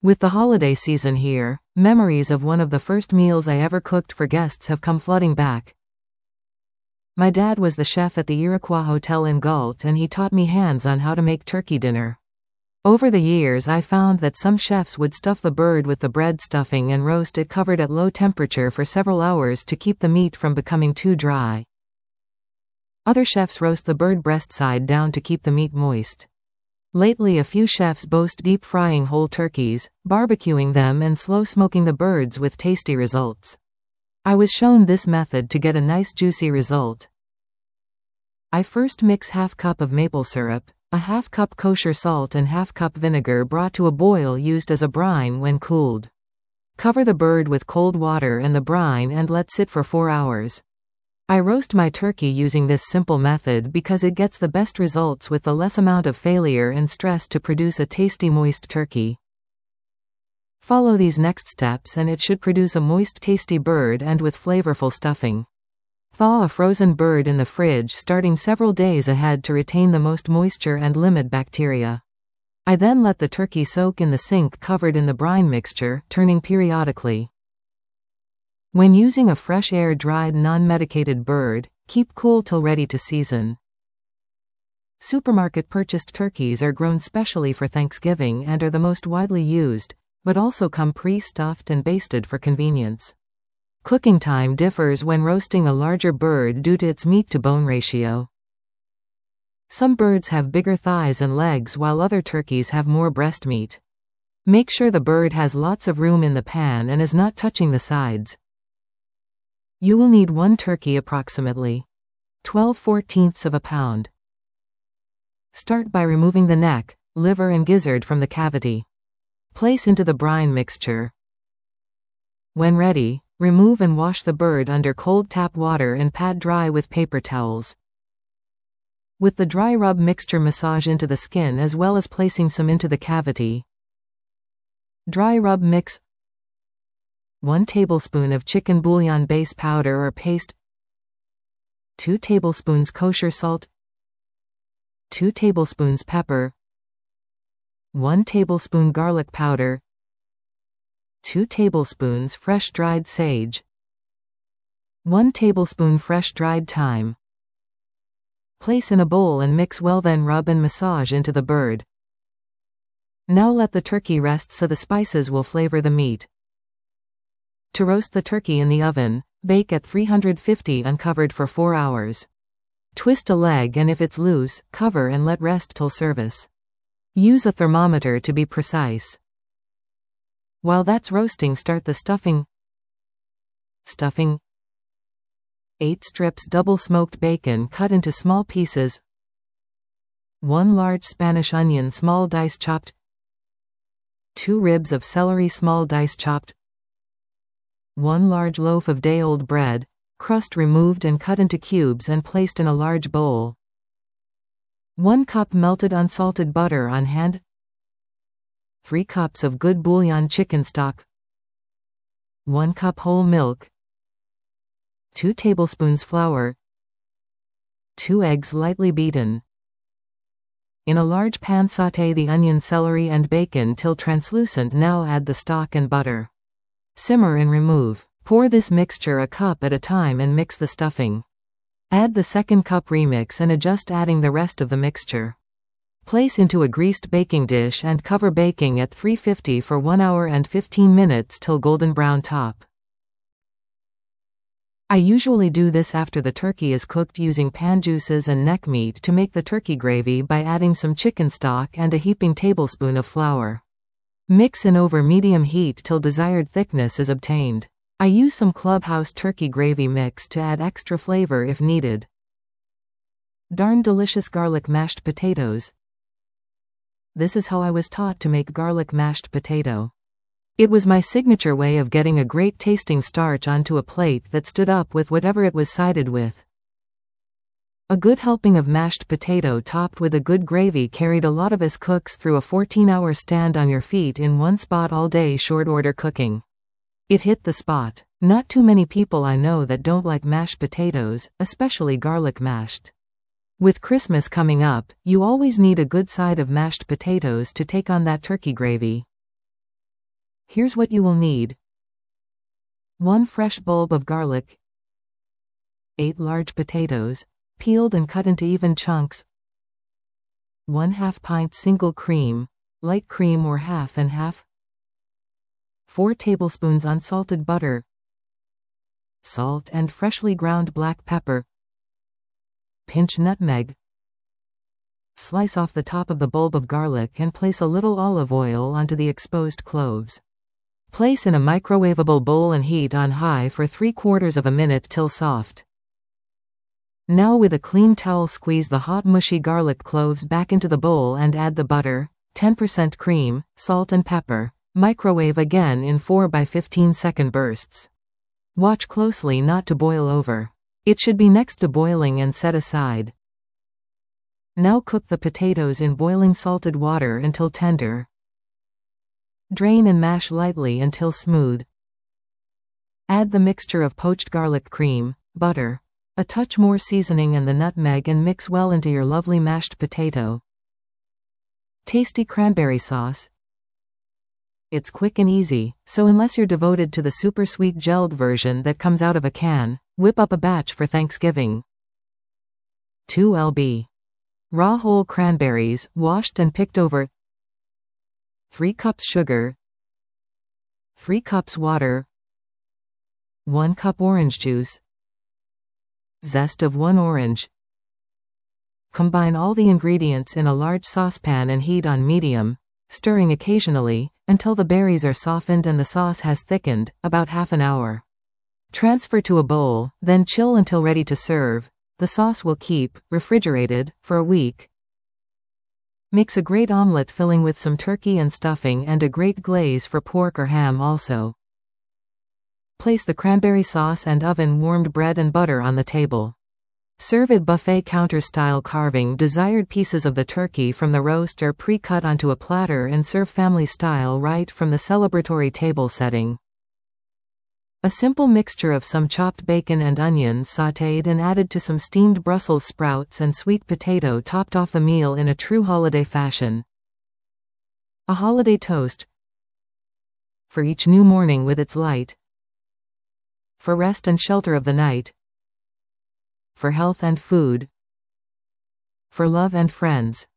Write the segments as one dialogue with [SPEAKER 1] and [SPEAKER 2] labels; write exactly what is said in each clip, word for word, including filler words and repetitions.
[SPEAKER 1] With the holiday season here, memories of one of the first meals I ever cooked for guests have come flooding back. My dad was the chef at the Iroquois Hotel in Galt, and he taught me hands on how to make turkey dinner. Over the years I found that some chefs would stuff the bird with the bread stuffing and roast it covered at low temperature for several hours to keep the meat from becoming too dry. Other chefs roast the bird breast side down to keep the meat moist. Lately a few chefs boast deep frying whole turkeys, barbecuing them and slow smoking the birds with tasty results. I was shown this method to get a nice juicy result. I first mix half cup of maple syrup, a half cup kosher salt and half cup vinegar brought to a boil used as a brine when cooled. Cover the bird with cold water and the brine and let sit for four hours. I roast my turkey using this simple method because it gets the best results with the less amount of failure and stress to produce a tasty moist turkey. Follow these next steps and it should produce a moist tasty bird and with flavorful stuffing. Thaw a frozen bird in the fridge starting several days ahead to retain the most moisture and limit bacteria. I then let the turkey soak in the sink covered in the brine mixture, turning periodically. When using a fresh air-dried non-medicated bird, keep cool till ready to season. Supermarket purchased turkeys are grown specially for Thanksgiving and are the most widely used, but also come pre-stuffed and basted for convenience. Cooking time differs when roasting a larger bird due to its meat-to-bone ratio. Some birds have bigger thighs and legs while other turkeys have more breast meat. Make sure the bird has lots of room in the pan and is not touching the sides. You will need one turkey approximately twelve fourteenths of a pound. Start by removing the neck, liver and gizzard from the cavity. Place into the brine mixture. When ready, remove and wash the bird under cold tap water and pad dry with paper towels. With the dry rub mixture massage into the skin as well as placing some into the cavity. Dry rub mix one tablespoon of chicken bouillon base powder or paste, two tablespoons kosher salt, two tablespoons pepper, one tablespoon garlic powder, two tablespoons fresh dried sage, one tablespoon fresh dried thyme. Place in a bowl and mix well, then rub and massage into the bird. Now let the turkey rest so the spices will flavor the meat. To roast the turkey in the oven, bake at three hundred fifty uncovered for four hours. Twist a leg and if it's loose, cover and let rest till service. Use a thermometer to be precise. While that's roasting, start the stuffing. Stuffing. eight strips double smoked bacon cut into small pieces. one large Spanish onion small dice chopped. two ribs of celery small dice chopped. one large loaf of day-old bread, crust removed and cut into cubes and placed in a large bowl. one cup melted unsalted butter on hand. three cups of good bouillon chicken stock. one cup whole milk. two tablespoons flour. two eggs lightly beaten. In a large pan sauté the onion, celery and bacon till translucent. Now add the stock and butter. Simmer and remove. Pour this mixture a cup at a time and mix the stuffing. Add the second cup remix and adjust adding the rest of the mixture. Place into a greased baking dish and cover baking at three fifty for one hour and fifteen minutes till golden brown top. I usually do this after the turkey is cooked using pan juices and neck meat to make the turkey gravy by adding some chicken stock and a heaping tablespoon of flour. Mix in over medium heat till desired thickness is obtained. I use some Clubhouse turkey gravy mix to add extra flavor if needed. Darn delicious garlic mashed potatoes. This is how I was taught to make garlic mashed potato. It was my signature way of getting a great tasting starch onto a plate that stood up with whatever it was sided with. A good helping of mashed potato topped with a good gravy carried a lot of us cooks through a fourteen hour stand on your feet in one spot all day short order cooking. It hit the spot. Not too many people I know that don't like mashed potatoes, especially garlic mashed. With Christmas coming up, you always need a good side of mashed potatoes to take on that turkey gravy. Here's what you will need. one fresh bulb of garlic, eight large potatoes, peeled and cut into even chunks, one half pint single cream, light cream or half and half, four tablespoons unsalted butter, salt and freshly ground black pepper, pinch nutmeg. Slice off the top of the bulb of garlic and place a little olive oil onto the exposed cloves. Place in a microwavable bowl and heat on high for three quarters of a minute till soft. Now with a clean towel squeeze the hot mushy garlic cloves back into the bowl and add the butter, ten percent cream, salt and pepper. Microwave again in four by fifteen second bursts. Watch closely not to boil over. It should be next to boiling and set aside. Now cook the potatoes in boiling salted water until tender. Drain and mash lightly until smooth. Add the mixture of poached garlic cream, butter, a touch more seasoning and the nutmeg and mix well into your lovely mashed potato. Tasty cranberry sauce. It's quick and easy, so unless you're devoted to the super sweet gelled version that comes out of a can, whip up a batch for Thanksgiving. two lb. Raw whole cranberries, washed and picked over. three cups sugar. three cups water. one cup orange juice. Zest of one orange. Combine all the ingredients in a large saucepan and heat on medium, stirring occasionally, until the berries are softened and the sauce has thickened, about half an hour. Transfer to a bowl, then chill until ready to serve. The sauce will keep, refrigerated, for a week. Makes a great omelette filling with some turkey and stuffing and a great glaze for pork or ham also. Place the cranberry sauce and oven-warmed bread and butter on the table. Serve it buffet counter-style, carving desired pieces of the turkey from the roast or pre-cut onto a platter and serve family-style right from the celebratory table setting. A simple mixture of some chopped bacon and onions sautéed and added to some steamed Brussels sprouts and sweet potato topped off the meal in a true holiday fashion. A holiday toast. For each new morning with its light. For rest and shelter of the night. For health and food. For love and friends.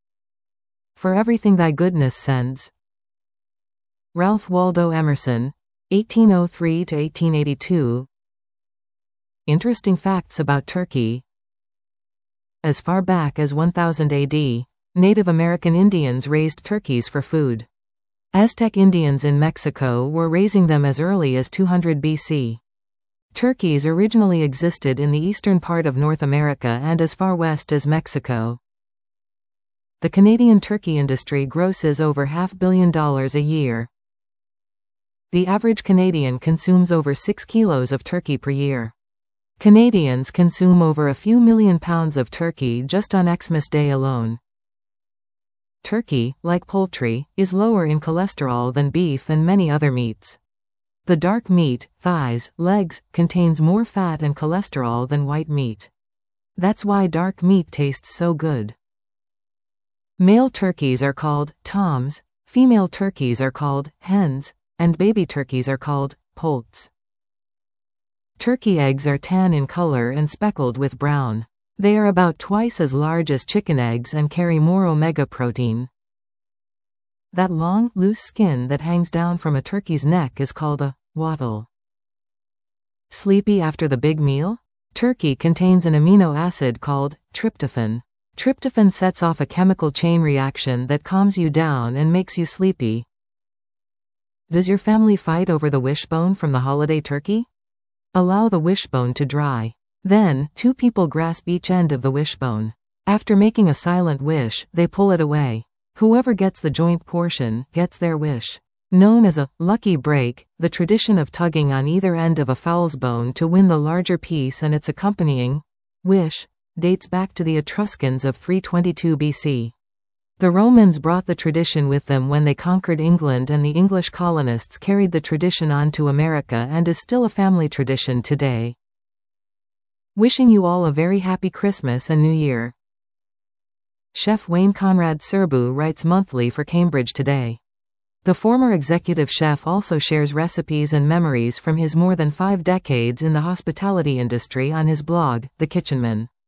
[SPEAKER 1] For everything thy goodness sends. Ralph Waldo Emerson, eighteen oh three to eighteen eighty-two. Interesting facts about Turkey. As far back as one thousand A D, Native American Indians raised turkeys for food. Aztec Indians in Mexico were raising them as early as two hundred B C. Turkeys originally existed in the eastern part of North America and as far west as Mexico. The Canadian turkey industry grosses over half billion dollars a year. The average Canadian consumes over six kilos of turkey per year. Canadians consume over a few million pounds of turkey just on Xmas Day alone. Turkey, like poultry, is lower in cholesterol than beef and many other meats. The dark meat, thighs, legs, contains more fat and cholesterol than white meat. That's why dark meat tastes so good. Male turkeys are called toms, female turkeys are called hens, and baby turkeys are called poults. Turkey eggs are tan in color and speckled with brown. They are about twice as large as chicken eggs and carry more omega protein. That long, loose skin that hangs down from a turkey's neck is called a wattle. Sleepy after the big meal? Turkey contains an amino acid called tryptophan. Tryptophan sets off a chemical chain reaction that calms you down and makes you sleepy. Does your family fight over the wishbone from the holiday turkey? Allow the wishbone to dry. Then, two people grasp each end of the wishbone. After making a silent wish, they pull it away. Whoever gets the joint portion, gets their wish. Known as a lucky break, the tradition of tugging on either end of a fowl's bone to win the larger piece and its accompanying wish dates back to the Etruscans of three twenty-two B C. The Romans brought the tradition with them when they conquered England, and the English colonists carried the tradition on to America and is still a family tradition today. Wishing you all a very happy Christmas and New Year. Chef Wayne Conrad Serbu writes monthly for Cambridge Today. The former executive chef also shares recipes and memories from his more than five decades in the hospitality industry on his blog, The Kitchenman.